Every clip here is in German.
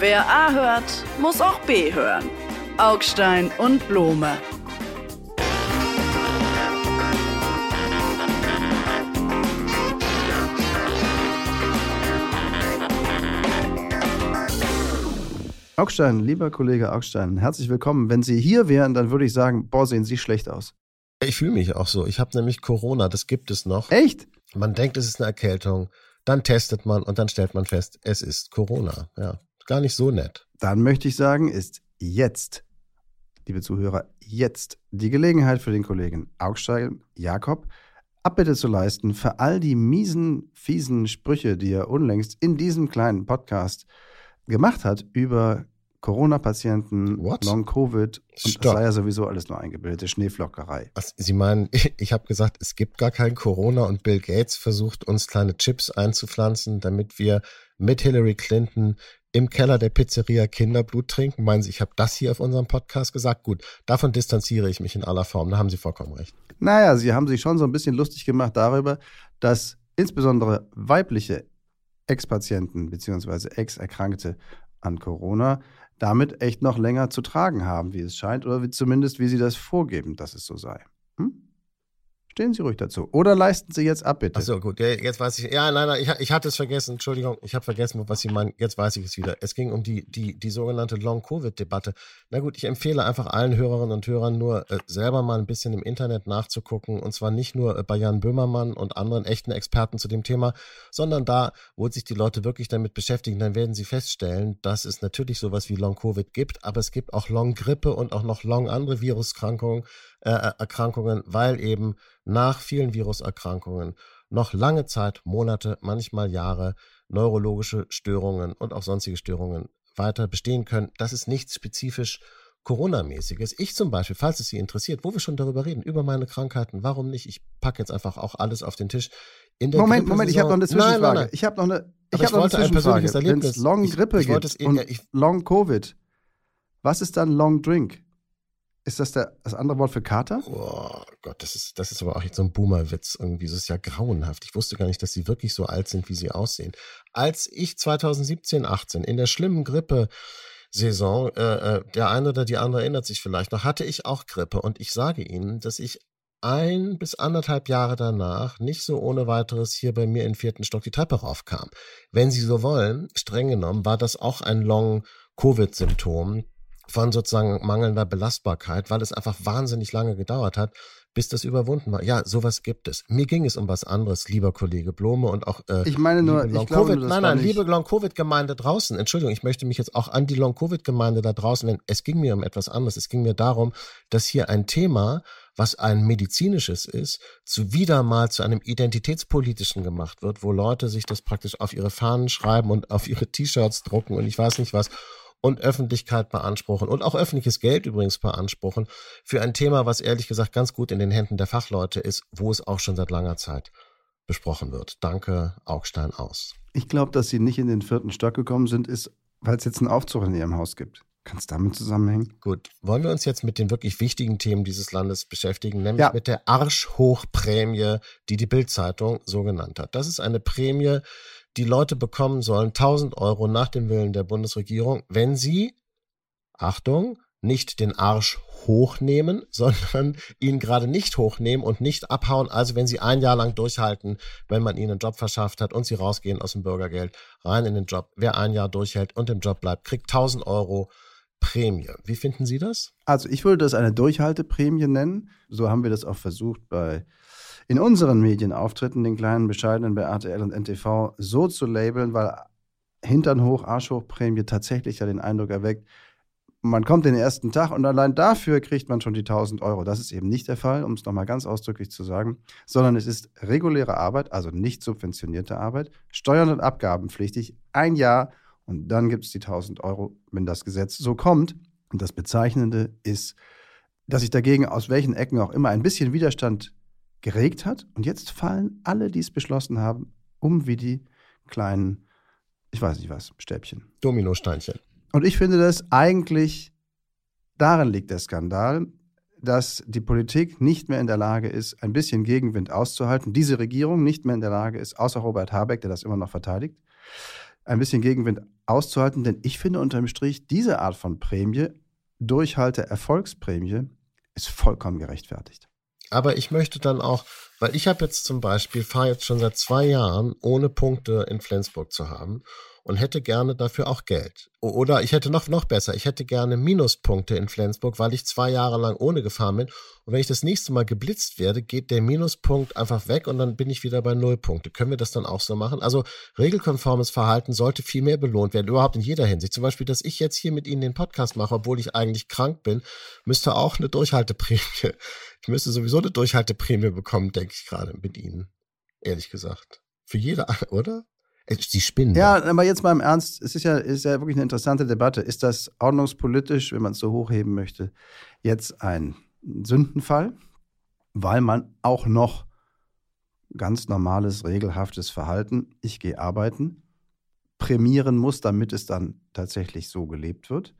Wer A hört, muss auch B hören. Augstein und Blome. Augstein, lieber Kollege Augstein, herzlich willkommen. Wenn Sie hier wären, dann würde ich sagen, boah, sehen Sie schlecht aus. Ich fühle mich auch so. Ich habe nämlich Corona, das gibt es noch. Echt? Man denkt, es ist eine Erkältung, dann testet man und dann stellt man fest, es ist Corona. Ja, gar nicht so nett. Dann möchte ich sagen, ist jetzt, liebe Zuhörer, jetzt die Gelegenheit für den Kollegen Augstein Jakob, Abbitte zu leisten für all die miesen, fiesen Sprüche, die er unlängst in diesem kleinen Podcast gemacht hat über Corona-Patienten, Long-Covid und das sei ja sowieso alles nur eingebildete Schneeflockerei. Was, Sie meinen, ich habe gesagt, es gibt gar kein Corona und Bill Gates versucht, uns kleine Chips einzupflanzen, damit wir mit Hillary Clinton im Keller der Pizzeria Kinderblut trinken? Meinen Sie, ich habe das hier auf unserem Podcast gesagt? Gut, davon distanziere ich mich in aller Form, da haben Sie vollkommen recht. Naja, Sie haben sich schon so ein bisschen lustig gemacht darüber, dass insbesondere weibliche Ex-Patienten bzw. Ex-Erkrankte an Corona damit echt noch länger zu tragen haben, wie es scheint, oder zumindest wie Sie das vorgeben, dass es so sei. Stehen Sie ruhig dazu. Oder leisten Sie jetzt ab, bitte. Ach so, gut, jetzt weiß ich. Ja, nein, ich hatte es vergessen. Entschuldigung, ich habe vergessen, was Sie meinen. Jetzt weiß ich es wieder. Es ging um die sogenannte Long-Covid-Debatte. Na gut, ich empfehle einfach allen Hörerinnen und Hörern nur selber mal ein bisschen im Internet nachzugucken. Und zwar nicht nur bei Jan Böhmermann und anderen echten Experten zu dem Thema, sondern da, wo sich die Leute wirklich damit beschäftigen, dann werden sie feststellen, dass es natürlich sowas wie Long-Covid gibt, aber es gibt auch Long-Grippe und auch noch Long-andere Viruserkrankungen, weil eben nach vielen Viruserkrankungen noch lange Zeit, Monate, manchmal Jahre neurologische Störungen und auch sonstige Störungen weiter bestehen können. Das ist nichts spezifisch Corona-mäßiges. Ich zum Beispiel, falls es Sie interessiert, wo wir schon darüber reden, über meine Krankheiten, warum nicht? Ich packe jetzt einfach auch alles auf den Tisch. Moment, ich habe noch eine Zwischenfrage. Nein. Ich wollte ein persönliches Erlebnis. Wenn es Long-Grippe gibt und Long-Covid, was ist dann Long-Drink? Ist das das andere Wort für Kater? Oh Gott, das ist aber auch jetzt so ein Boomer-Witz irgendwie. Das ist ja grauenhaft. Ich wusste gar nicht, dass sie wirklich so alt sind, wie sie aussehen. Als ich 2017, 18 in der schlimmen Grippe-Saison, der eine oder die andere erinnert sich vielleicht noch, hatte ich auch Grippe. Und ich sage Ihnen, dass ich 1 bis 1,5 Jahre danach nicht so ohne weiteres hier bei mir in den 4. Stock die Treppe raufkam. Wenn Sie so wollen, streng genommen, war das auch ein Long-Covid-Symptom von sozusagen mangelnder Belastbarkeit, weil es einfach wahnsinnig lange gedauert hat, bis das überwunden war. Ja, sowas gibt es. Mir ging es um was anderes, lieber Kollege Blome und auch ich meine nur, liebe Long-Covid-Gemeinde draußen. Entschuldigung, ich möchte mich jetzt auch an die Long-Covid-Gemeinde da draußen wenden. Es ging mir um etwas anderes. Es ging mir darum, dass hier ein Thema, was ein medizinisches ist, wieder mal zu einem identitätspolitischen gemacht wird, wo Leute sich das praktisch auf ihre Fahnen schreiben und auf ihre T-Shirts drucken und ich weiß nicht was und Öffentlichkeit beanspruchen und auch öffentliches Geld übrigens beanspruchen für ein Thema, was ehrlich gesagt ganz gut in den Händen der Fachleute ist, wo es auch schon seit langer Zeit besprochen wird. Danke, Augstein aus. Ich glaube, dass Sie nicht in den 4. Stock gekommen sind, ist, weil es jetzt einen Aufzug in Ihrem Haus gibt. Kann es damit zusammenhängen? Gut, wollen wir uns jetzt mit den wirklich wichtigen Themen dieses Landes beschäftigen, nämlich mit der Arschhochprämie, die Bild-Zeitung so genannt hat. Das ist eine Prämie, die Leute bekommen sollen, 1.000 € nach dem Willen der Bundesregierung, wenn sie, Achtung, nicht den Arsch hochnehmen, sondern ihn gerade nicht hochnehmen und nicht abhauen. Also wenn sie 1 Jahr lang durchhalten, wenn man ihnen einen Job verschafft hat und sie rausgehen aus dem Bürgergeld, rein in den Job. Wer 1 Jahr durchhält und im Job bleibt, kriegt 1.000 € Prämie. Wie finden Sie das? Also ich würde das eine Durchhalteprämie nennen. So haben wir das auch versucht in unseren Medienauftritten, den kleinen bescheidenen bei RTL und NTV, so zu labeln, weil Hintern hoch, Arsch hoch Prämie tatsächlich ja den Eindruck erweckt, man kommt den ersten Tag und allein dafür kriegt man schon die 1.000 €. Das ist eben nicht der Fall, um es nochmal ganz ausdrücklich zu sagen, sondern es ist reguläre Arbeit, also nicht subventionierte Arbeit, steuern- und abgabenpflichtig, 1 Jahr und dann gibt es die 1.000 €, wenn das Gesetz so kommt. Und das Bezeichnende ist, dass sich dagegen aus welchen Ecken auch immer ein bisschen Widerstand geregt hat. Und jetzt fallen alle, die es beschlossen haben, um wie die kleinen, ich weiß nicht was, Stäbchen. Dominosteinchen. Und ich finde das eigentlich, darin liegt der Skandal, dass die Politik nicht mehr in der Lage ist, ein bisschen Gegenwind auszuhalten. Diese Regierung nicht mehr in der Lage ist, außer Robert Habeck, der das immer noch verteidigt, ein bisschen Gegenwind auszuhalten, denn ich finde unterm Strich, diese Art von Prämie, Durchhalte-Erfolgsprämie, ist vollkommen gerechtfertigt. Aber ich möchte dann auch, weil ich habe jetzt zum Beispiel, fahre jetzt schon seit 2 Jahren, ohne Punkte in Flensburg zu haben und hätte gerne dafür auch Geld. Oder ich hätte noch besser, ich hätte gerne Minuspunkte in Flensburg, weil ich 2 Jahre lang ohne gefahren bin. Und wenn ich das nächste Mal geblitzt werde, geht der Minuspunkt einfach weg und dann bin ich wieder bei 0 Punkte. Können wir das dann auch so machen? Also regelkonformes Verhalten sollte viel mehr belohnt werden, überhaupt in jeder Hinsicht. Zum Beispiel, dass ich jetzt hier mit Ihnen den Podcast mache, obwohl ich eigentlich krank bin, müsste auch eine Durchhalteprämie. Ich müsste sowieso eine Durchhalteprämie bekommen, denke ich gerade mit Ihnen. Ehrlich gesagt. Für jede, oder? Sie spinnen. Ja, aber jetzt mal im Ernst, es ist ja wirklich eine interessante Debatte. Ist das ordnungspolitisch, wenn man es so hochheben möchte, jetzt ein Sündenfall, weil man auch noch ganz normales, regelhaftes Verhalten, ich gehe arbeiten, prämieren muss, damit es dann tatsächlich so gelebt wird?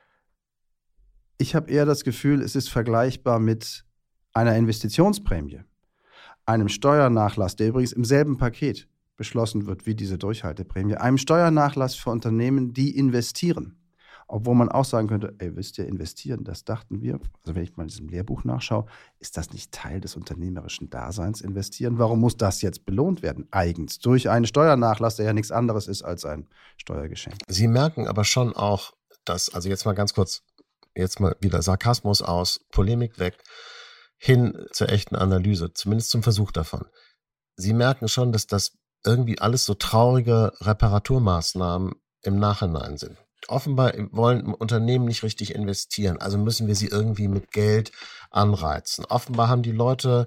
Ich habe eher das Gefühl, es ist vergleichbar mit einer Investitionsprämie, einem Steuernachlass, der übrigens im selben Paket beschlossen wird wie diese Durchhalteprämie, einem Steuernachlass für Unternehmen, die investieren. Obwohl man auch sagen könnte, wisst ihr, investieren, das dachten wir, also wenn ich mal in diesem Lehrbuch nachschaue, ist das nicht Teil des unternehmerischen Daseins, investieren? Warum muss das jetzt belohnt werden, eigens? Durch einen Steuernachlass, der ja nichts anderes ist als ein Steuergeschenk. Sie merken aber schon auch, dass, also jetzt mal ganz kurz, jetzt mal wieder Sarkasmus aus, Polemik weg, hin zur echten Analyse, zumindest zum Versuch davon. Sie merken schon, dass das irgendwie alles so traurige Reparaturmaßnahmen im Nachhinein sind. Offenbar wollen Unternehmen nicht richtig investieren, also müssen wir sie irgendwie mit Geld anreizen. Offenbar haben die Leute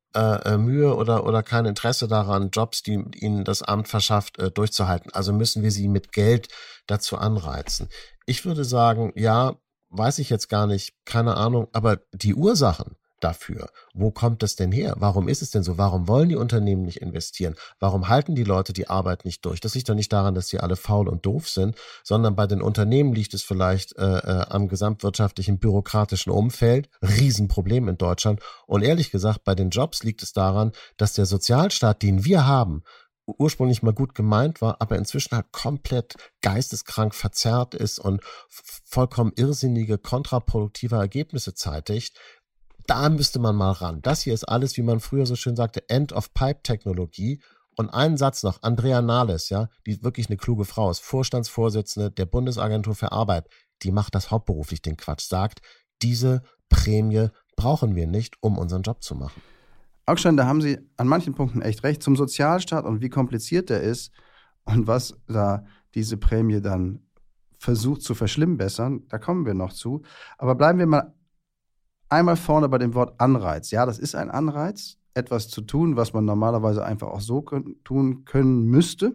Mühe oder kein Interesse daran, Jobs, die ihnen das Amt verschafft, durchzuhalten. Also müssen wir sie mit Geld dazu anreizen. Ich würde sagen, ja, weiß ich jetzt gar nicht, keine Ahnung, aber die Ursachen dafür, wo kommt das denn her? Warum ist es denn so? Warum wollen die Unternehmen nicht investieren? Warum halten die Leute die Arbeit nicht durch? Das liegt doch nicht daran, dass sie alle faul und doof sind, sondern bei den Unternehmen liegt es vielleicht am gesamtwirtschaftlichen, bürokratischen Umfeld. Riesenproblem in Deutschland. Und ehrlich gesagt, bei den Jobs liegt es daran, dass der Sozialstaat, den wir haben, ursprünglich mal gut gemeint war, aber inzwischen halt komplett geisteskrank verzerrt ist und vollkommen irrsinnige, kontraproduktive Ergebnisse zeitigt. Da müsste man mal ran. Das hier ist alles, wie man früher so schön sagte, End-of-Pipe-Technologie. Und einen Satz noch, Andrea Nahles, ja, die wirklich eine kluge Frau ist, Vorstandsvorsitzende der Bundesagentur für Arbeit, die macht das hauptberuflich, den Quatsch, sagt, diese Prämie brauchen wir nicht, um unseren Job zu machen. Augstein, da haben Sie an manchen Punkten echt recht. Zum Sozialstaat und wie kompliziert der ist und was da diese Prämie dann versucht zu verschlimmbessern, da kommen wir noch zu. Aber bleiben wir mal einmal vorne bei dem Wort Anreiz. Ja, das ist ein Anreiz, etwas zu tun, was man normalerweise einfach auch so tun können müsste.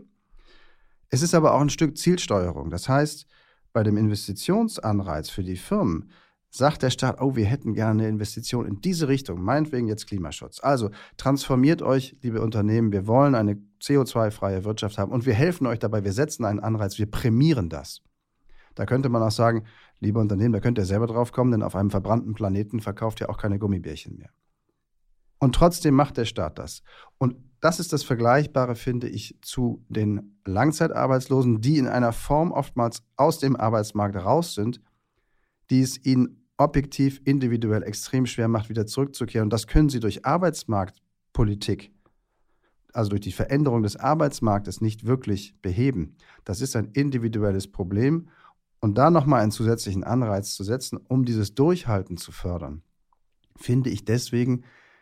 Es ist aber auch ein Stück Zielsteuerung. Das heißt, bei dem Investitionsanreiz für die Firmen sagt der Staat, wir hätten gerne eine Investition in diese Richtung, meinetwegen jetzt Klimaschutz. Also transformiert euch, liebe Unternehmen, wir wollen eine CO2-freie Wirtschaft haben und wir helfen euch dabei, wir setzen einen Anreiz, wir prämieren das. Da könnte man auch sagen, liebe Unternehmen, da könnt ihr selber drauf kommen, denn auf einem verbrannten Planeten verkauft ihr auch keine Gummibärchen mehr. Und trotzdem macht der Staat das. Und das ist das Vergleichbare, finde ich, zu den Langzeitarbeitslosen, die in einer Form oftmals aus dem Arbeitsmarkt raus sind, die es ihnen objektiv, individuell extrem schwer macht, wieder zurückzukehren. Und das können sie durch Arbeitsmarktpolitik, also durch die Veränderung des Arbeitsmarktes, nicht wirklich beheben. Das ist ein individuelles Problem. Und da nochmal einen zusätzlichen Anreiz zu setzen, um dieses Durchhalten zu fördern, finde ich deswegen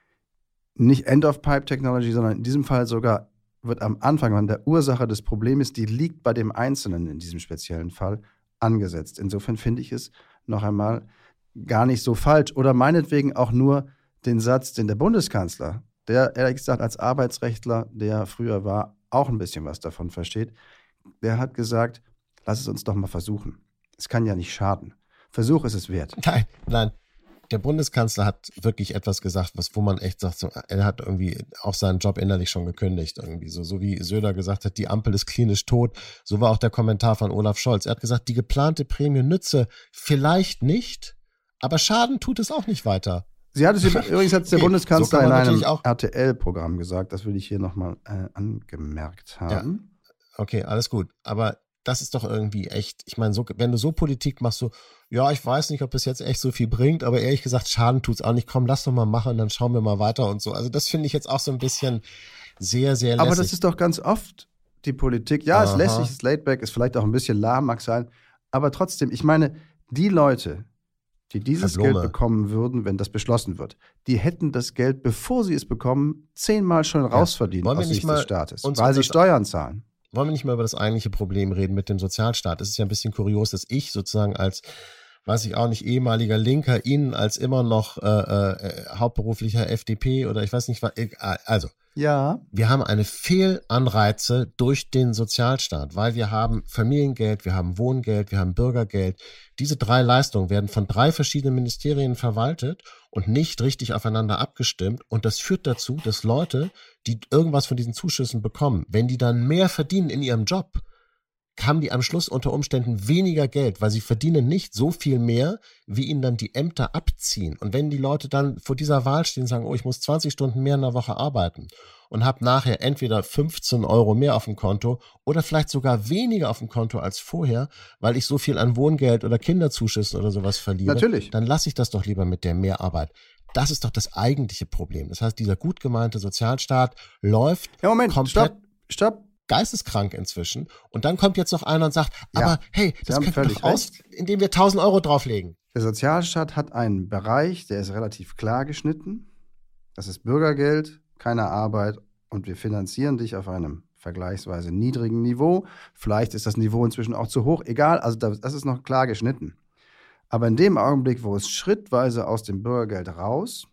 nicht End-of-Pipe-Technology, sondern in diesem Fall sogar wird am Anfang an der Ursache des Problems, die liegt bei dem Einzelnen in diesem speziellen Fall, angesetzt. Insofern finde ich es noch einmal gar nicht so falsch. Oder meinetwegen auch nur den Satz, den der Bundeskanzler, der ehrlich gesagt als Arbeitsrechtler, der früher war, auch ein bisschen was davon versteht, der hat gesagt, lass es uns doch mal versuchen. Es kann ja nicht schaden. Versuch ist es wert. Nein. Der Bundeskanzler hat wirklich etwas gesagt, wo man echt sagt, so, er hat irgendwie auch seinen Job innerlich schon gekündigt. Irgendwie so wie Söder gesagt hat, die Ampel ist klinisch tot. So war auch der Kommentar von Olaf Scholz. Er hat gesagt, die geplante Prämie nütze vielleicht nicht, aber Schaden tut es auch nicht weiter. Übrigens hat der Bundeskanzler so in einem RTL-Programm gesagt, das will ich hier nochmal angemerkt haben. Ja. okay, alles gut. Aber das ist doch irgendwie echt, ich meine, so, wenn du so Politik machst, so, ja, ich weiß nicht, ob das jetzt echt so viel bringt, aber ehrlich gesagt, Schaden tut's auch nicht. Komm, lass doch mal machen, dann schauen wir mal weiter und so. Also das finde ich jetzt auch so ein bisschen sehr, sehr lässig. Aber das ist doch ganz oft die Politik. Ja, ist lässig, ist laidback, ist vielleicht auch ein bisschen lahm, mag sein. Aber trotzdem, ich meine, die Leute, die dieses Geld bekommen würden, wenn das beschlossen wird, die hätten das Geld, bevor sie es bekommen, 10-mal schon rausverdient aus Sicht des Staates, weil sie Steuern zahlen. Wollen wir nicht mal über das eigentliche Problem reden mit dem Sozialstaat? Es ist ja ein bisschen kurios, dass ich sozusagen als, weiß ich auch nicht, ehemaliger Linker Ihnen als immer noch hauptberuflicher FDP oder ich weiß nicht was, also ja, wir haben eine Fehlanreize durch den Sozialstaat, weil wir haben Familiengeld, wir haben Wohngeld, wir haben Bürgergeld. Diese 3 Leistungen werden von 3 verschiedenen Ministerien verwaltet und nicht richtig aufeinander abgestimmt. Und das führt dazu, dass Leute, die irgendwas von diesen Zuschüssen bekommen, wenn die dann mehr verdienen in ihrem Job, haben die am Schluss unter Umständen weniger Geld, weil sie verdienen nicht so viel mehr, wie ihnen dann die Ämter abziehen. Und wenn die Leute dann vor dieser Wahl stehen und sagen, oh, ich muss 20 Stunden mehr in der Woche arbeiten und habe nachher entweder 15 Euro mehr auf dem Konto oder vielleicht sogar weniger auf dem Konto als vorher, weil ich so viel an Wohngeld oder Kinderzuschüssen oder sowas verliere, natürlich, dann lasse ich das doch lieber mit der Mehrarbeit. Das ist doch das eigentliche Problem. Das heißt, dieser gut gemeinte Sozialstaat läuft komplett stopp. Geisteskrank inzwischen. Und dann kommt jetzt noch einer und sagt, aber hey, das könnte doch aus, indem wir 1.000 Euro drauflegen. Der Sozialstaat hat einen Bereich, der ist relativ klar geschnitten. Das ist Bürgergeld, keine Arbeit und wir finanzieren dich auf einem vergleichsweise niedrigen Niveau. Vielleicht ist das Niveau inzwischen auch zu hoch, egal, also das ist noch klar geschnitten. Aber in dem Augenblick, wo es schrittweise aus dem Bürgergeld raus,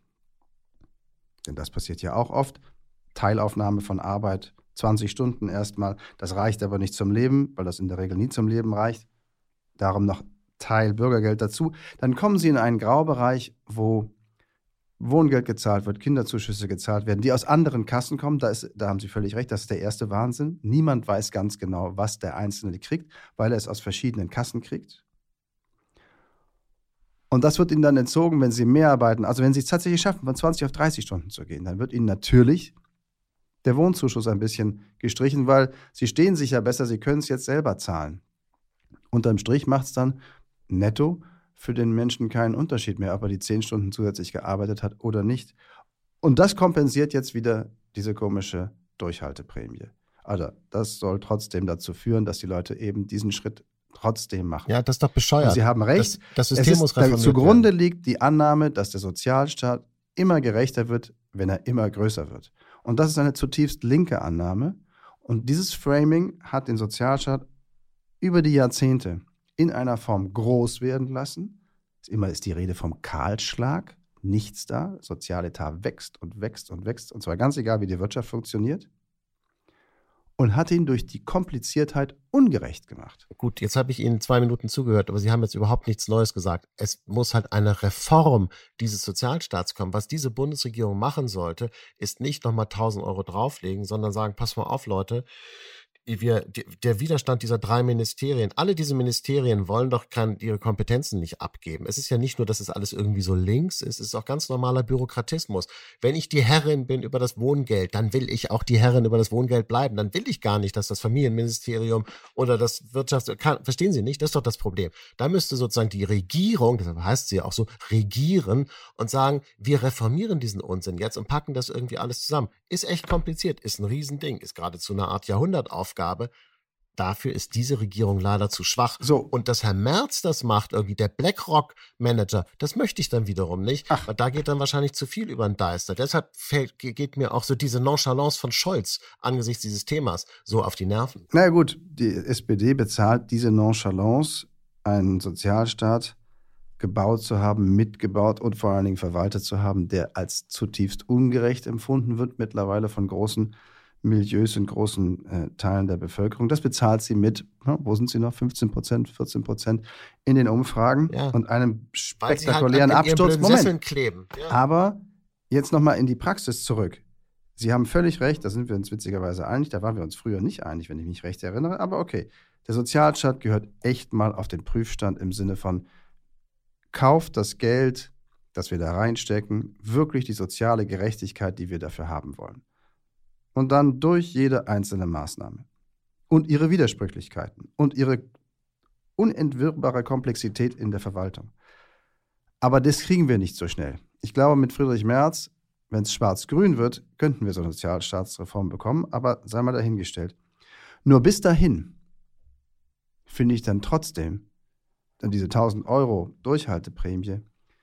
denn das passiert ja auch oft, Teilaufnahme von Arbeit, 20 Stunden erstmal, das reicht aber nicht zum Leben, weil das in der Regel nie zum Leben reicht. Darum noch Teil Bürgergeld dazu. Dann kommen Sie in einen Graubereich, wo Wohngeld gezahlt wird, Kinderzuschüsse gezahlt werden, die aus anderen Kassen kommen. Da haben Sie völlig recht, das ist der erste Wahnsinn. Niemand weiß ganz genau, was der Einzelne kriegt, weil er es aus verschiedenen Kassen kriegt. Und das wird Ihnen dann entzogen, wenn Sie mehr arbeiten. Also wenn Sie es tatsächlich schaffen, von 20 auf 30 Stunden zu gehen, dann wird Ihnen natürlich der Wohnzuschuss ein bisschen gestrichen, weil Sie stehen sich ja besser, Sie können es jetzt selber zahlen. Unterm Strich macht es dann netto für den Menschen keinen Unterschied mehr, ob er die 10 Stunden zusätzlich gearbeitet hat oder nicht. Und das kompensiert jetzt wieder diese komische Durchhalteprämie. Also das soll trotzdem dazu führen, dass die Leute eben diesen Schritt trotzdem machen. Ja, das ist doch bescheuert. Und Sie haben recht. Das System muss reformiert werden. Zugrunde liegt die Annahme, dass der Sozialstaat immer gerechter wird, wenn er immer größer wird. Und das ist eine zutiefst linke Annahme. Und dieses Framing hat den Sozialstaat über die Jahrzehnte in einer Form groß werden lassen. Immer ist die Rede vom Kahlschlag. Nichts da. Sozialetat wächst und wächst und wächst. Und zwar ganz egal, wie die Wirtschaft funktioniert. Und hat ihn durch die Kompliziertheit ungerecht gemacht. Gut, jetzt habe ich Ihnen 2 Minuten zugehört, aber Sie haben jetzt überhaupt nichts Neues gesagt. Es muss halt eine Reform dieses Sozialstaats kommen. Was diese Bundesregierung machen sollte, ist nicht nochmal 1.000 Euro drauflegen, sondern sagen, pass mal auf, Leute, der Widerstand dieser 3 Ministerien, alle diese Ministerien wollen doch ihre Kompetenzen nicht abgeben. Es ist ja nicht nur, dass es alles irgendwie so links ist, es ist auch ganz normaler Bürokratismus. Wenn ich die Herrin bin über das Wohngeld, dann will ich auch die Herrin über das Wohngeld bleiben. Dann will ich gar nicht, dass das Familienministerium oder das verstehen Sie nicht? Das ist doch das Problem. Da müsste sozusagen die Regierung, deshalb heißt sie ja auch so, regieren und sagen, wir reformieren diesen Unsinn jetzt und packen das irgendwie alles zusammen. Ist echt kompliziert, ist ein Riesending, ist geradezu eine Art Jahrhundertaufgabe. Dafür ist diese Regierung leider zu schwach. So. Und dass Herr Merz das macht, irgendwie der BlackRock-Manager, das möchte ich dann wiederum nicht, weil da geht dann wahrscheinlich zu viel über den Deister. Deshalb geht mir auch so diese Nonchalance von Scholz angesichts dieses Themas so auf die Nerven. Na gut, die SPD bezahlt diese Nonchalance, einen Sozialstaat gebaut zu haben, mitgebaut und vor allen Dingen verwaltet zu haben, der als zutiefst ungerecht empfunden wird, mittlerweile von großen Milieus und großen Teilen der Bevölkerung. Das bezahlt sie mit, wo sind sie noch, 15%, 14% in den Umfragen und einem spektakulären Absturz. Moment. Kleben. Ja. Aber jetzt nochmal in die Praxis zurück. Sie haben völlig recht, da sind wir uns witzigerweise einig, da waren wir uns früher nicht einig, wenn ich mich recht erinnere, aber okay. Der Sozialstaat gehört echt mal auf den Prüfstand im Sinne von kauft das Geld, das wir da reinstecken, wirklich die soziale Gerechtigkeit, die wir dafür haben wollen. Und dann durch jede einzelne Maßnahme. und ihre Widersprüchlichkeiten und ihre unentwirrbare Komplexität in der Verwaltung. Aber das kriegen wir nicht so schnell. Ich glaube, mit Friedrich Merz, wenn es schwarz-grün wird, könnten wir so eine Sozialstaatsreform bekommen, aber sei mal dahingestellt. Nur bis dahin finde ich dann trotzdem diese 1.000 € Durchhalteprämie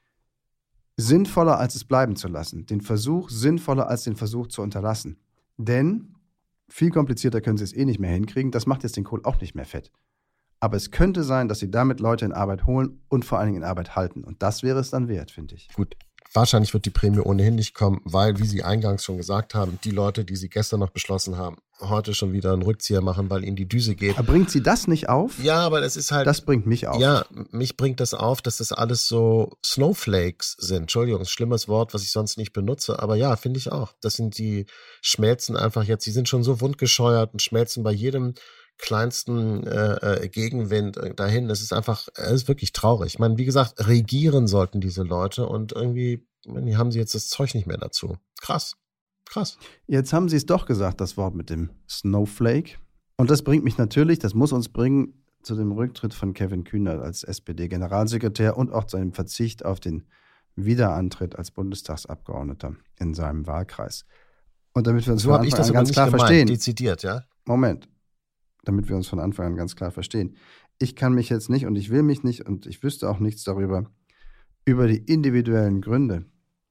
sinnvoller, als es bleiben zu lassen. Den Versuch sinnvoller, als den Versuch zu unterlassen. Denn viel komplizierter können sie es eh nicht mehr hinkriegen. Das macht jetzt den Kohl auch nicht mehr fett. Aber es könnte sein, dass sie damit Leute in Arbeit holen und vor allen Dingen in Arbeit halten. Und das wäre es dann wert, finde ich. Gut, wahrscheinlich wird die Prämie ohnehin nicht kommen, weil, wie Sie eingangs schon gesagt haben, die Leute, die Sie gestern noch beschlossen haben, heute schon wieder einen Rückzieher machen, weil ihnen die Düse geht. Aber bringt Sie das nicht auf? Ja, aber das ist halt... Das bringt mich auf. Ja, mich bringt das auf, dass das alles so Snowflakes sind. Entschuldigung, ein schlimmes Wort, was ich sonst nicht benutze, aber ja, finde ich auch. Das sind die, schmelzen einfach jetzt, die sind schon so wundgescheuert und schmelzen bei jedem kleinsten Gegenwind dahin. Das ist einfach, es ist wirklich traurig. Ich meine, wie gesagt, regieren sollten diese Leute und irgendwie haben sie jetzt das Zeug nicht mehr dazu. Krass. Jetzt haben Sie es doch gesagt, das Wort mit dem Snowflake. Und das bringt mich natürlich, das muss uns bringen, zu dem Rücktritt von Kevin Kühnert als SPD-Generalsekretär und auch zu einem Verzicht auf den Wiederantritt als Bundestagsabgeordneter in seinem Wahlkreis. Und damit wir uns so von Anfang an ganz klar verstehen. Dezidiert, ja? Moment. Damit wir uns von Anfang an ganz klar verstehen. Ich kann mich jetzt nicht und ich will mich nicht und ich wüsste auch nichts darüber, über die individuellen Gründe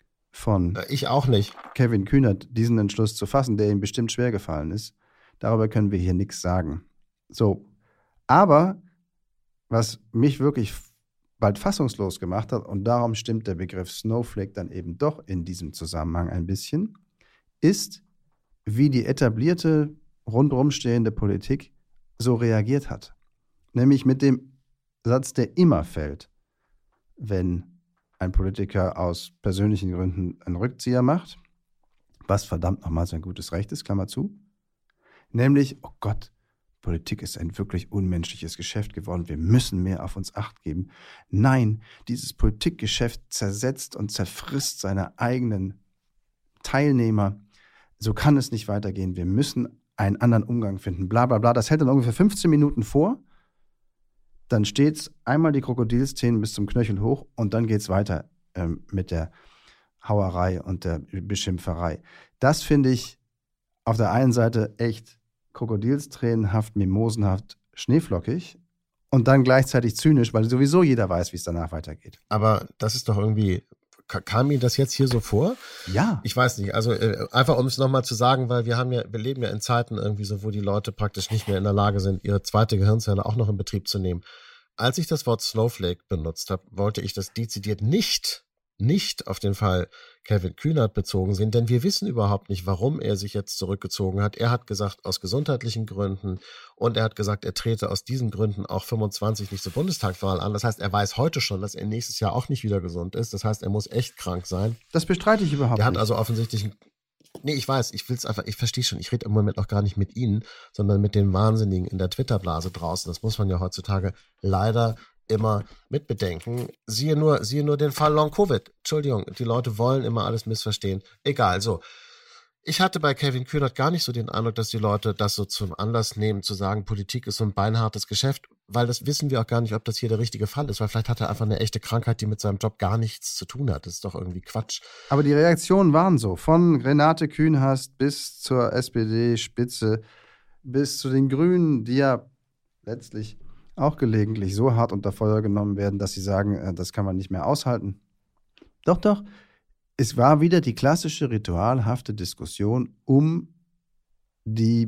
von ich auch nicht. Kevin Kühnert diesen Entschluss zu fassen, der ihm bestimmt schwer gefallen ist. Darüber können wir hier nichts sagen. So, aber was mich wirklich bald fassungslos gemacht hat, und darum stimmt der Begriff Snowflake dann eben doch in diesem Zusammenhang ein bisschen, ist, wie die etablierte, rundherum stehende Politik so reagiert hat. Nämlich mit dem Satz, der immer fällt, wenn ein Politiker aus persönlichen Gründen einen Rückzieher macht, was verdammt nochmal sein gutes Recht ist, Klammer zu, nämlich, oh Gott, Politik ist ein wirklich unmenschliches Geschäft geworden, wir müssen mehr auf uns Acht geben. Nein, dieses Politikgeschäft zersetzt und zerfrisst seine eigenen Teilnehmer. So kann es nicht weitergehen, wir müssen einen anderen Umgang finden, bla bla bla. Das hält dann ungefähr 15 Minuten vor. Dann steht einmal die Krokodilszenen bis zum Knöchel hoch und dann geht es weiter mit der Hauerei und der Beschimpferei. Das finde ich auf der einen Seite echt krokodilstränenhaft, mimosenhaft, schneeflockig und dann gleichzeitig zynisch, weil sowieso jeder weiß, wie es danach weitergeht. Aber das ist doch irgendwie... Kam Ihnen das jetzt hier so vor? Ja. Ich weiß nicht, also einfach um es nochmal zu sagen, weil wir leben ja in Zeiten irgendwie so, wo die Leute praktisch nicht mehr in der Lage sind, ihre zweite Gehirnzelle auch noch in Betrieb zu nehmen. Als ich das Wort Snowflake benutzt habe, wollte ich das dezidiert nicht auf den Fall Kevin Kühnert bezogen sehen, denn wir wissen überhaupt nicht, warum er sich jetzt zurückgezogen hat. Er hat gesagt, aus gesundheitlichen Gründen und er hat gesagt, er trete aus diesen Gründen auch 25 nicht zur Bundestagswahl an. Das heißt, er weiß heute schon, dass er nächstes Jahr auch nicht wieder gesund ist. Das heißt, er muss echt krank sein. Das bestreite ich überhaupt nicht. Er hat also offensichtlich Nee, ich weiß, ich verstehe schon, ich rede im Moment auch gar nicht mit Ihnen, sondern mit den Wahnsinnigen in der Twitter-Blase draußen. Das muss man ja heutzutage leider immer mitbedenken. Siehe nur den Fall Long-Covid. Entschuldigung, die Leute wollen immer alles missverstehen. Egal, so. Ich hatte bei Kevin Kühnert gar nicht so den Eindruck, dass die Leute das so zum Anlass nehmen, zu sagen, Politik ist so ein beinhartes Geschäft, weil das wissen wir auch gar nicht, ob das hier der richtige Fall ist, weil vielleicht hat er einfach eine echte Krankheit, die mit seinem Job gar nichts zu tun hat. Das ist doch irgendwie Quatsch. Aber die Reaktionen waren so, von Renate Künast bis zur SPD-Spitze, bis zu den Grünen, die ja letztlich auch gelegentlich so hart unter Feuer genommen werden, dass sie sagen, das kann man nicht mehr aushalten. Doch. Es war wieder die klassische ritualhafte Diskussion um die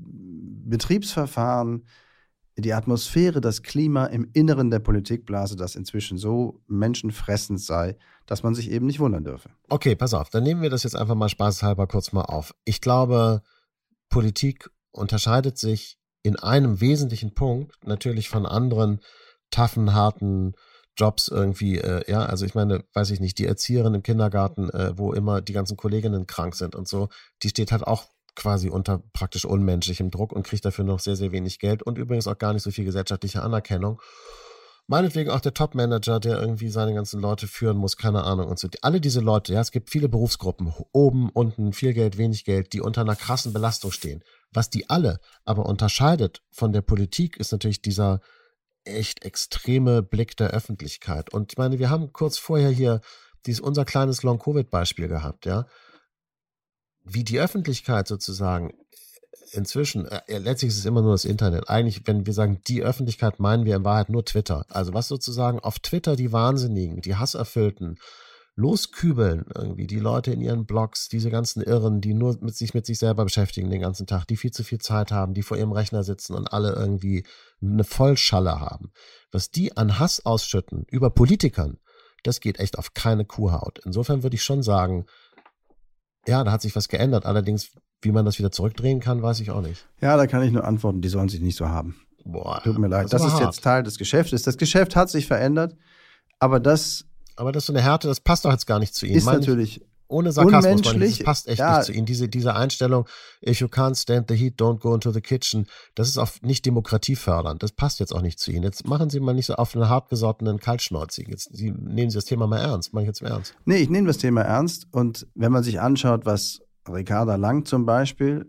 Betriebsverfahren, die Atmosphäre, das Klima im Inneren der Politikblase, das inzwischen so menschenfressend sei, dass man sich eben nicht wundern dürfe. Okay, pass auf, dann nehmen wir das jetzt einfach mal spaßhalber kurz mal auf. Ich glaube, Politik unterscheidet sich in einem wesentlichen Punkt natürlich von anderen toughen, harten Jobs irgendwie, also ich meine, weiß ich nicht, die Erzieherin im Kindergarten, wo immer die ganzen Kolleginnen krank sind und so, die steht halt auch quasi unter praktisch unmenschlichem Druck und kriegt dafür noch sehr, sehr wenig Geld und übrigens auch gar nicht so viel gesellschaftliche Anerkennung. Meinetwegen auch der Top-Manager, der irgendwie seine ganzen Leute führen muss, keine Ahnung und so. Alle diese Leute, ja, es gibt viele Berufsgruppen, oben, unten, viel Geld, wenig Geld, die unter einer krassen Belastung stehen. Was die alle aber unterscheidet von der Politik, ist natürlich dieser echt extreme Blick der Öffentlichkeit. Und ich meine, wir haben kurz vorher hier unser kleines Long-Covid-Beispiel gehabt, ja. Wie die Öffentlichkeit sozusagen inzwischen, letztlich ist es immer nur das Internet. Eigentlich, wenn wir sagen, die Öffentlichkeit, meinen wir in Wahrheit nur Twitter. Also was sozusagen auf Twitter die Wahnsinnigen, die Hasserfüllten loskübeln irgendwie, die Leute in ihren Blogs, diese ganzen Irren, die nur mit sich selber beschäftigen den ganzen Tag, die viel zu viel Zeit haben, die vor ihrem Rechner sitzen und alle irgendwie eine Vollschalle haben. Was die an Hass ausschütten über Politikern, das geht echt auf keine Kuhhaut. Insofern würde ich schon sagen, ja, da hat sich was geändert. Allerdings, wie man das wieder zurückdrehen kann, weiß ich auch nicht. Ja, da kann ich nur antworten, die sollen sich nicht so haben. Boah, tut mir leid. Das ist jetzt Teil des Geschäfts. Das Geschäft hat sich verändert, aber das ist so eine Härte, das passt doch jetzt gar nicht zu Ihnen. Ist natürlich ohne Sarkasmus, unmenschlich. Das passt echt nicht zu Ihnen. Diese Einstellung, if you can't stand the heat, don't go into the kitchen, das ist auch nicht demokratiefördernd. Das passt jetzt auch nicht zu Ihnen. Jetzt machen Sie mal nicht so auf einen hartgesottenen Kaltschnäuzigen. Nehmen Sie das Thema mal ernst. Mach ich jetzt im Ernst. Nee, ich nehme das Thema ernst. Und wenn man sich anschaut, was Ricarda Lang zum Beispiel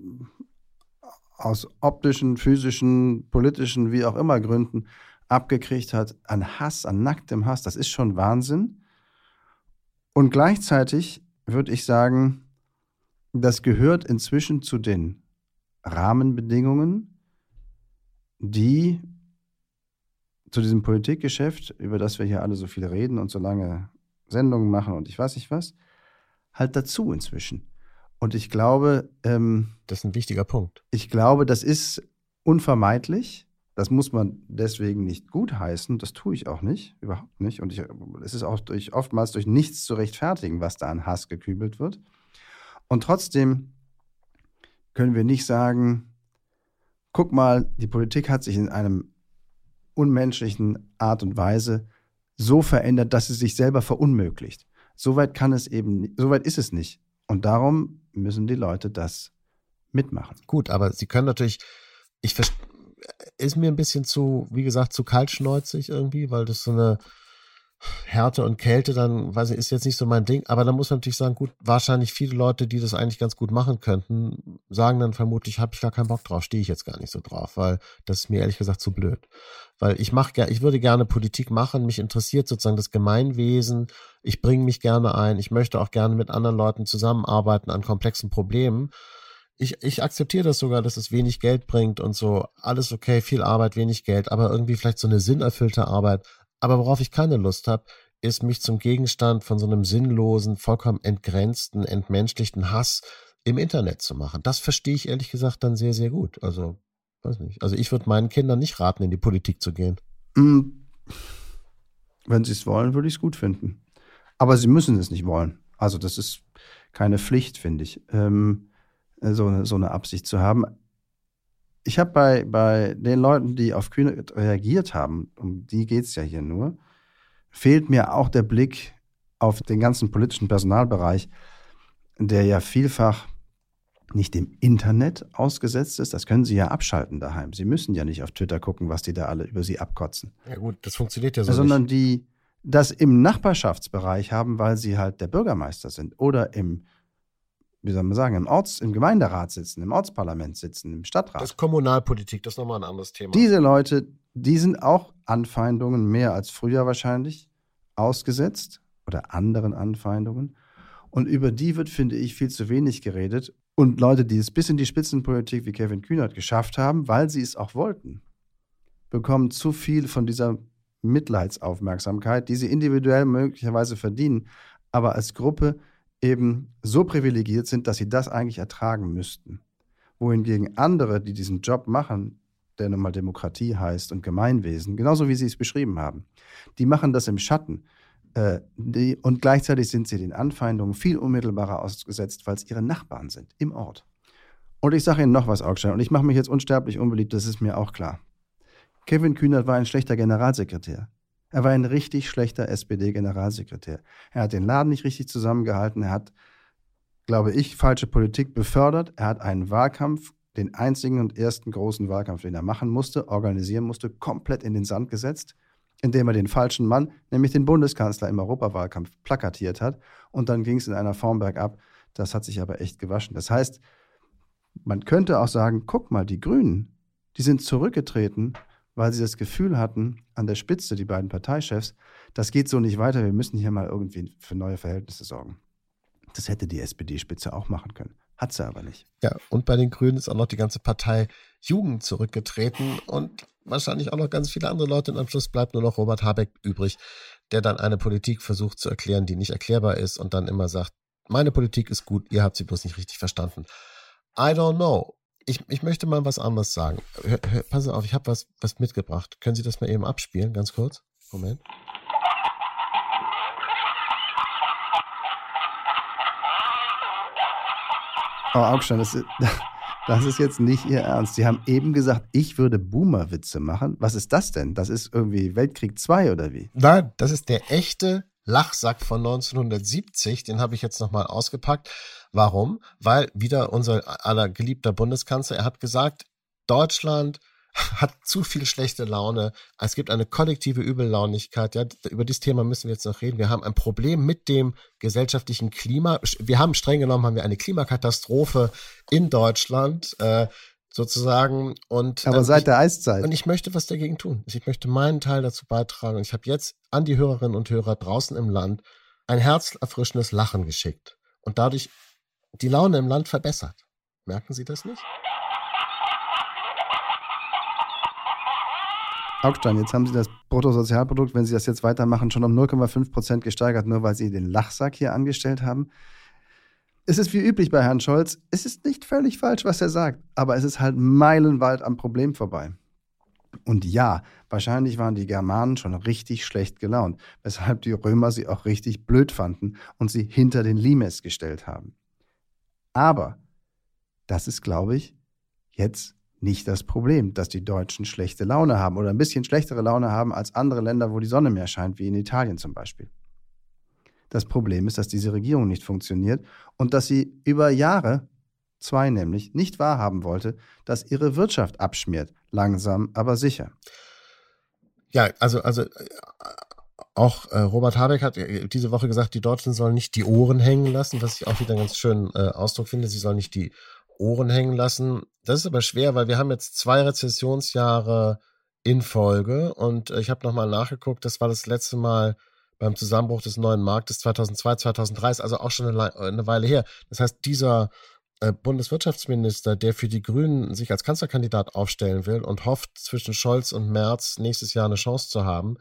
aus optischen, physischen, politischen, wie auch immer Gründen abgekriegt hat an Hass, an nacktem Hass, das ist schon Wahnsinn. Und gleichzeitig würde ich sagen, das gehört inzwischen zu den Rahmenbedingungen, die zu diesem Politikgeschäft, über das wir hier alle so viel reden und so lange Sendungen machen und ich weiß nicht was, halt dazu inzwischen. Und ich glaube, das ist ein wichtiger Punkt. Ich glaube, das ist unvermeidlich. Das muss man deswegen nicht gutheißen, das tue ich auch nicht, überhaupt nicht. Und es ist auch oftmals durch nichts zu rechtfertigen, was da an Hass gekübelt wird. Und trotzdem können wir nicht sagen, guck mal, die Politik hat sich in einem unmenschlichen Art und Weise so verändert, dass sie sich selber verunmöglicht. So weit ist es nicht. Und darum müssen die Leute das mitmachen. Gut, aber sie können natürlich, ist mir ein bisschen zu, wie gesagt, zu kaltschnäuzig irgendwie, weil das so eine Härte und Kälte dann, weiß ich, ist jetzt nicht so mein Ding, aber da muss man natürlich sagen, gut, wahrscheinlich viele Leute, die das eigentlich ganz gut machen könnten, sagen dann vermutlich, habe ich gar keinen Bock drauf, stehe ich jetzt gar nicht so drauf, weil das ist mir ehrlich gesagt zu blöd. Weil ich würde gerne Politik machen, mich interessiert sozusagen das Gemeinwesen, ich bringe mich gerne ein, ich möchte auch gerne mit anderen Leuten zusammenarbeiten an komplexen Problemen. Ich akzeptiere das sogar, dass es wenig Geld bringt und so, alles okay, viel Arbeit, wenig Geld, aber irgendwie vielleicht so eine sinnerfüllte Arbeit. Aber worauf ich keine Lust habe, ist mich zum Gegenstand von so einem sinnlosen, vollkommen entgrenzten, entmenschlichten Hass im Internet zu machen. Das verstehe ich ehrlich gesagt dann sehr, sehr gut. Also, weiß nicht. Also ich würde meinen Kindern nicht raten, in die Politik zu gehen. Wenn sie es wollen, würde ich es gut finden. Aber sie müssen es nicht wollen. Also das ist keine Pflicht, finde ich, so eine Absicht zu haben. Ich habe bei den Leuten, die auf Kühnert reagiert haben, um die geht es ja hier nur, fehlt mir auch der Blick auf den ganzen politischen Personalbereich, der ja vielfach nicht dem Internet ausgesetzt ist. Das können sie ja abschalten daheim. Sie müssen ja nicht auf Twitter gucken, was die da alle über sie abkotzen. Ja gut, das funktioniert ja so sondern nicht. Die das im Nachbarschaftsbereich haben, weil sie halt der Bürgermeister sind oder im Gemeinderat sitzen, im Ortsparlament sitzen, im Stadtrat. Das ist Kommunalpolitik, das ist nochmal ein anderes Thema. Diese Leute, die sind auch Anfeindungen mehr als früher wahrscheinlich ausgesetzt oder anderen Anfeindungen. Und über die wird, finde ich, viel zu wenig geredet. Und Leute, die es bis in die Spitzenpolitik wie Kevin Kühnert geschafft haben, weil sie es auch wollten, bekommen zu viel von dieser Mitleidsaufmerksamkeit, die sie individuell möglicherweise verdienen, aber als Gruppe eben so privilegiert sind, dass sie das eigentlich ertragen müssten. Wohingegen andere, die diesen Job machen, der nun mal Demokratie heißt und Gemeinwesen, genauso wie Sie es beschrieben haben, die machen das im Schatten. Und gleichzeitig sind sie den Anfeindungen viel unmittelbarer ausgesetzt, weil es ihre Nachbarn sind im Ort. Und ich sage Ihnen noch was, Augstein, und ich mache mich jetzt unsterblich unbeliebt, das ist mir auch klar. Kevin Kühnert war ein schlechter Generalsekretär. Er war ein richtig schlechter SPD-Generalsekretär. Er hat den Laden nicht richtig zusammengehalten. Er hat, glaube ich, falsche Politik befördert. Er hat einen Wahlkampf, den einzigen und ersten großen Wahlkampf, den er machen musste, organisieren musste, komplett in den Sand gesetzt, indem er den falschen Mann, nämlich den Bundeskanzler im Europawahlkampf, plakatiert hat. Und dann ging es in einer Form bergab. Das hat sich aber echt gewaschen. Das heißt, Man könnte auch sagen, guck mal, die Grünen, die sind zurückgetreten, weil sie das Gefühl hatten, an der Spitze, die beiden Parteichefs, das geht so nicht weiter, wir müssen hier mal irgendwie für neue Verhältnisse sorgen. Das hätte die SPD-Spitze auch machen können. Hat sie aber nicht. Ja, und bei den Grünen ist auch noch die ganze Partei Jugend zurückgetreten und wahrscheinlich auch noch ganz viele andere Leute. Und am Schluss bleibt nur noch Robert Habeck übrig, der dann eine Politik versucht zu erklären, die nicht erklärbar ist und dann immer sagt, meine Politik ist gut, ihr habt sie bloß nicht richtig verstanden. I don't know. Ich möchte mal was anderes sagen. Pass auf, ich habe was mitgebracht. Können Sie das mal eben abspielen, ganz kurz? Moment. Oh, Augstein, das ist jetzt nicht Ihr Ernst. Sie haben eben gesagt, ich würde Boomer-Witze machen. Was ist das denn? Das ist irgendwie Weltkrieg 2 oder wie? Nein, das ist der echte Lachsack von 1970. Den habe ich jetzt nochmal ausgepackt. Warum? Weil wieder unser aller geliebter Bundeskanzler, er hat gesagt, Deutschland hat zu viel schlechte Laune. Es gibt eine kollektive Übellaunigkeit. Ja, über dieses Thema müssen wir jetzt noch reden. Wir haben ein Problem mit dem gesellschaftlichen Klima. Streng genommen haben wir eine Klimakatastrophe in Deutschland, sozusagen. Aber seit der Eiszeit. Und ich möchte was dagegen tun. Ich möchte meinen Teil dazu beitragen. Und ich habe jetzt an die Hörerinnen und Hörer draußen im Land ein herzerfrischendes Lachen geschickt. Und dadurch die Laune im Land verbessert. Merken Sie das nicht? Augstein, jetzt haben Sie das Bruttosozialprodukt, wenn Sie das jetzt weitermachen, schon um 0,5% gesteigert, nur weil Sie den Lachsack hier angestellt haben. Es ist wie üblich bei Herrn Scholz, es ist nicht völlig falsch, was er sagt, aber es ist halt meilenweit am Problem vorbei. Und ja, wahrscheinlich waren die Germanen schon richtig schlecht gelaunt, weshalb die Römer sie auch richtig blöd fanden und sie hinter den Limes gestellt haben. Aber das ist, glaube ich, jetzt nicht das Problem, dass die Deutschen schlechte Laune haben oder ein bisschen schlechtere Laune haben als andere Länder, wo die Sonne mehr scheint, wie in Italien zum Beispiel. Das Problem ist, dass diese Regierung nicht funktioniert und dass sie über Jahre, 2 nämlich, nicht wahrhaben wollte, dass ihre Wirtschaft abschmiert. Langsam, aber sicher. Ja, also auch Robert Habeck hat diese Woche gesagt, die Deutschen sollen nicht die Ohren hängen lassen, was ich auch wieder einen ganz schönen Ausdruck finde. Sie sollen nicht die Ohren hängen lassen. Das ist aber schwer, weil wir haben jetzt 2 Rezessionsjahre in Folge und ich habe nochmal nachgeguckt, das war das letzte Mal beim Zusammenbruch des neuen Marktes 2002, 2003, ist also auch schon eine Weile her. Das heißt, dieser Bundeswirtschaftsminister, der für die Grünen sich als Kanzlerkandidat aufstellen will und hofft, zwischen Scholz und Merz nächstes Jahr eine Chance zu haben,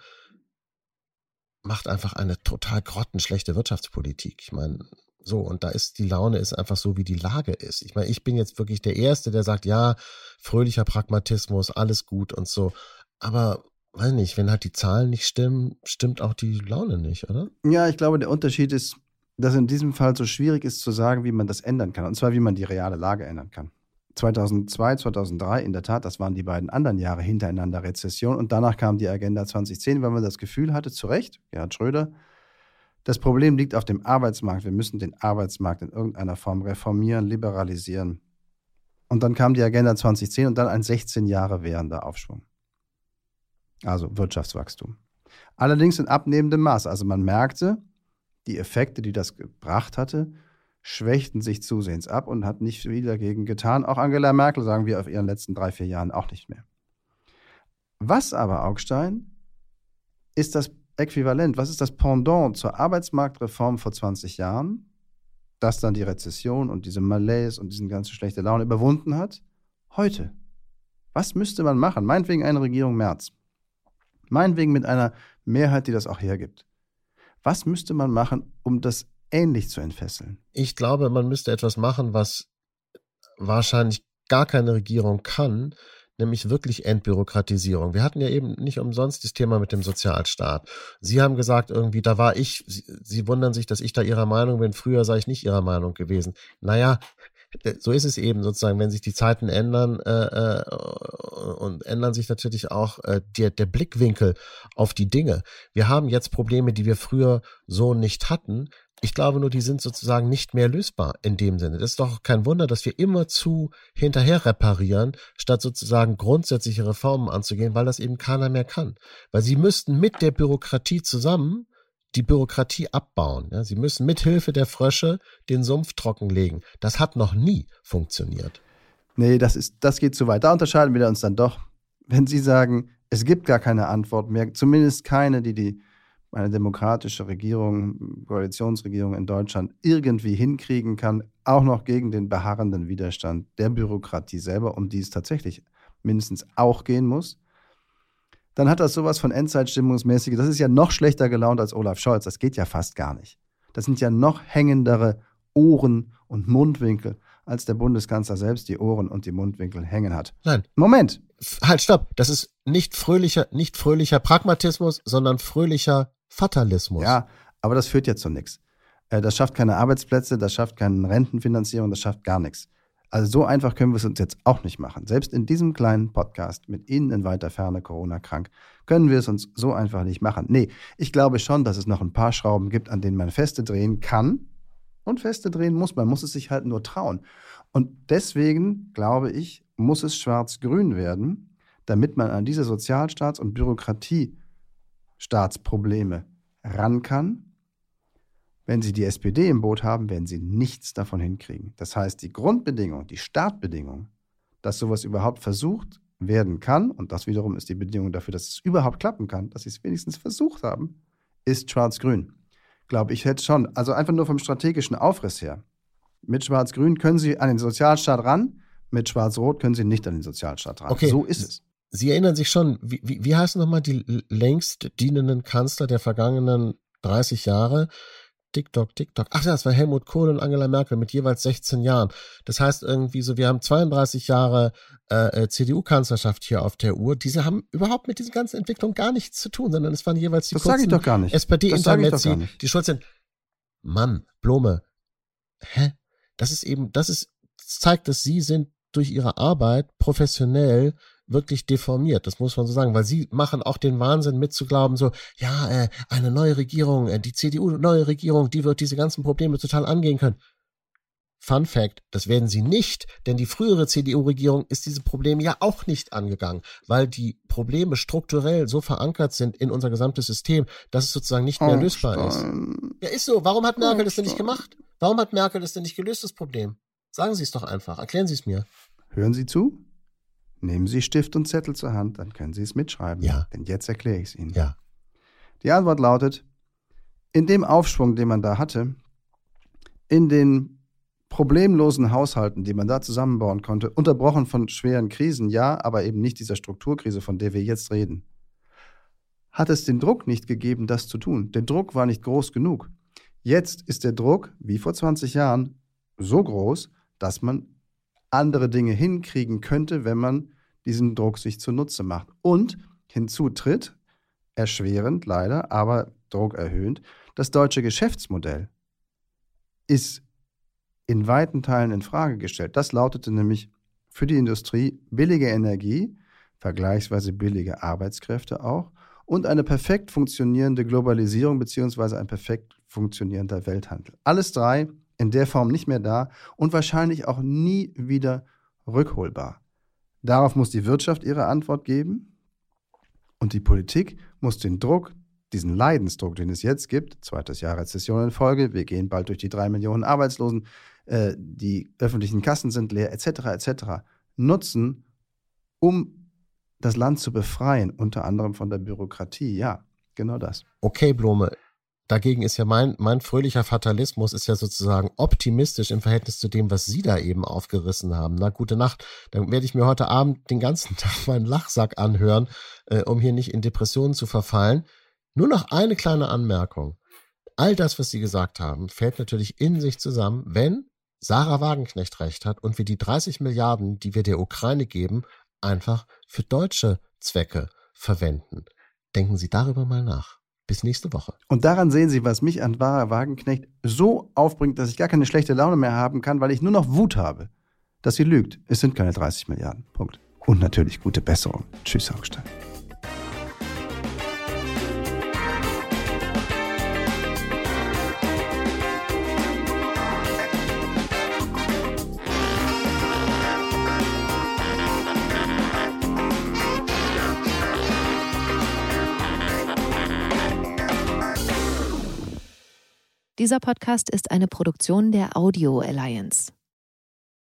macht einfach eine total grottenschlechte Wirtschaftspolitik. Ich meine, so, und da ist die Laune ist einfach so, wie die Lage ist. Ich meine, ich bin jetzt wirklich der Erste, der sagt, ja, fröhlicher Pragmatismus, alles gut und so. Aber, weiß nicht, wenn halt die Zahlen nicht stimmen, stimmt auch die Laune nicht, oder? Ja, ich glaube, der Unterschied ist, dass in diesem Fall so schwierig ist zu sagen, wie man das ändern kann. Und zwar, wie man die reale Lage ändern kann. 2002, 2003, in der Tat, das waren die beiden anderen Jahre hintereinander Rezession. Und danach kam die Agenda 2010, weil man das Gefühl hatte, zu Recht, Gerhard Schröder, das Problem liegt auf dem Arbeitsmarkt. Wir müssen den Arbeitsmarkt in irgendeiner Form reformieren, liberalisieren. Und dann kam die Agenda 2010 und dann ein 16 Jahre währender Aufschwung. Also Wirtschaftswachstum. Allerdings in abnehmendem Maß. Also man merkte, die Effekte, die das gebracht hatte, schwächten sich zusehends ab und hat nicht viel dagegen getan. Auch Angela Merkel, sagen wir, auf ihren letzten 3-4 Jahren auch nicht mehr. Was aber, Augstein, ist das Äquivalent, was ist das Pendant zur Arbeitsmarktreform vor 20 Jahren, das dann die Rezession und diese Malaise und diese ganze schlechte Laune überwunden hat? Heute. Was müsste man machen? Meinetwegen eine Regierung Merz. Meinetwegen mit einer Mehrheit, die das auch hergibt. Was müsste man machen, um das ähnlich zu entfesseln? Ich glaube, man müsste etwas machen, was wahrscheinlich gar keine Regierung kann, nämlich wirklich Entbürokratisierung. Wir hatten ja eben nicht umsonst das Thema mit dem Sozialstaat. Sie haben gesagt, irgendwie, da war ich, Sie wundern sich, dass ich da Ihrer Meinung bin. Früher sei ich nicht Ihrer Meinung gewesen. Naja, so ist es eben sozusagen, wenn sich die Zeiten ändern und ändern sich natürlich auch der Blickwinkel auf die Dinge. Wir haben jetzt Probleme, die wir früher so nicht hatten. Ich glaube nur, die sind sozusagen nicht mehr lösbar in dem Sinne. Das ist doch kein Wunder, dass wir immerzu hinterher reparieren, statt sozusagen grundsätzliche Reformen anzugehen, weil das eben keiner mehr kann. Weil sie müssten mit der Bürokratie zusammen die Bürokratie abbauen. Ja? Sie müssen mit Hilfe der Frösche den Sumpf trockenlegen. Das hat noch nie funktioniert. Nee, das geht zu weit. Da unterscheiden wir uns dann doch. Wenn Sie sagen, es gibt gar keine Antwort mehr, zumindest keine, die eine demokratische Regierung, Koalitionsregierung in Deutschland irgendwie hinkriegen kann, auch noch gegen den beharrenden Widerstand der Bürokratie selber, um die es tatsächlich mindestens auch gehen muss, dann hat das sowas von Endzeitstimmungsmäßig. Das ist ja noch schlechter gelaunt als Olaf Scholz. Das geht ja fast gar nicht. Das sind ja noch hängendere Ohren und Mundwinkel, als der Bundeskanzler selbst die Ohren und die Mundwinkel hängen hat. Nein. Moment. Halt, stopp. Das ist nicht fröhlicher Pragmatismus, sondern fröhlicher Fatalismus. Ja, aber das führt ja zu nichts. Das schafft keine Arbeitsplätze, das schafft keine Rentenfinanzierung, das schafft gar nichts. Also so einfach können wir es uns jetzt auch nicht machen. Selbst in diesem kleinen Podcast mit Ihnen in weiter Ferne Corona-krank können wir es uns so einfach nicht machen. Nee, ich glaube schon, dass es noch ein paar Schrauben gibt, an denen man Feste drehen kann. Und Feste drehen muss. Man muss es sich halt nur trauen. Und deswegen, glaube ich, muss es schwarz-grün werden, damit man an diese Sozialstaats- und Bürokratiestaatsprobleme ran kann. Wenn Sie die SPD im Boot haben, werden Sie nichts davon hinkriegen. Das heißt, die Grundbedingung, die Startbedingung, dass sowas überhaupt versucht werden kann, und das wiederum ist die Bedingung dafür, dass es überhaupt klappen kann, dass Sie es wenigstens versucht haben, ist schwarz-grün. Glaube ich jetzt schon. Also einfach nur vom strategischen Aufriss her. Mit Schwarz-Grün können Sie an den Sozialstaat ran, mit Schwarz-Rot können Sie nicht an den Sozialstaat ran. Okay. So ist es. Sie erinnern sich schon, wie heißen nochmal die längst dienenden Kanzler der vergangenen 30 Jahre? TikTok. Ach ja, das war Helmut Kohl und Angela Merkel mit jeweils 16 Jahren. Das heißt irgendwie so, wir haben 32 Jahre CDU-Kanzlerschaft hier auf der Uhr. Diese haben überhaupt mit diesen ganzen Entwicklungen gar nichts zu tun, sondern es waren jeweils die kurzen SPD-Intermezzi, die schuld sind. Mann, Blome, das zeigt, dass Sie sind durch Ihre Arbeit professionell wirklich deformiert, das muss man so sagen, weil Sie machen auch den Wahnsinn mitzuglauben, so, ja, eine neue Regierung, die CDU-neue Regierung, die wird diese ganzen Probleme total angehen können. Fun Fact, das werden sie nicht, denn die frühere CDU-Regierung ist diese Probleme ja auch nicht angegangen, weil die Probleme strukturell so verankert sind in unser gesamtes System, dass es sozusagen nicht mehr lösbar ist. Ja, ist so. Warum hat Merkel das denn nicht gemacht? Warum hat Merkel das denn nicht gelöst, das Problem? Sagen Sie es doch einfach. Erklären Sie es mir. Hören Sie zu? Nehmen Sie Stift und Zettel zur Hand, dann können Sie es mitschreiben. Ja. Denn jetzt erkläre ich es Ihnen. Ja. Die Antwort lautet, in dem Aufschwung, den man da hatte, in den problemlosen Haushalten, die man da zusammenbauen konnte, unterbrochen von schweren Krisen, ja, aber eben nicht dieser Strukturkrise, von der wir jetzt reden, hat es den Druck nicht gegeben, das zu tun. Der Druck war nicht groß genug. Jetzt ist der Druck, wie vor 20 Jahren, so groß, dass man andere Dinge hinkriegen könnte, wenn man diesen Druck sich zunutze macht. Und hinzu tritt, erschwerend leider, aber druckerhöhend, das deutsche Geschäftsmodell ist in weiten Teilen in Frage gestellt. Das lautete nämlich für die Industrie billige Energie, vergleichsweise billige Arbeitskräfte auch und eine perfekt funktionierende Globalisierung bzw. ein perfekt funktionierender Welthandel. Alles drei in der Form nicht mehr da und wahrscheinlich auch nie wieder rückholbar. Darauf muss die Wirtschaft ihre Antwort geben und die Politik muss den Druck, diesen Leidensdruck, den es jetzt gibt, zweites Jahr Rezession in Folge, wir gehen bald durch die 3 Millionen Arbeitslosen, die öffentlichen Kassen sind leer, etc., nutzen, um das Land zu befreien, unter anderem von der Bürokratie. Ja, genau das. Okay, Blome. Dagegen ist ja mein fröhlicher Fatalismus ist ja sozusagen optimistisch im Verhältnis zu dem, was Sie da eben aufgerissen haben. Na, gute Nacht. Dann werde ich mir heute Abend den ganzen Tag meinen Lachsack anhören, um hier nicht in Depressionen zu verfallen. Nur noch eine kleine Anmerkung. All das, was Sie gesagt haben, fällt natürlich in sich zusammen, wenn Sarah Wagenknecht recht hat und wir die 30 Milliarden, die wir der Ukraine geben, einfach für deutsche Zwecke verwenden. Denken Sie darüber mal nach. Bis nächste Woche. Und daran sehen Sie, was mich an Sarah Wagenknecht so aufbringt, dass ich gar keine schlechte Laune mehr haben kann, weil ich nur noch Wut habe, dass sie lügt. Es sind keine 30 Milliarden. Punkt. Und natürlich gute Besserung. Tschüss, Augstein. Dieser Podcast ist eine Produktion der Audio Alliance.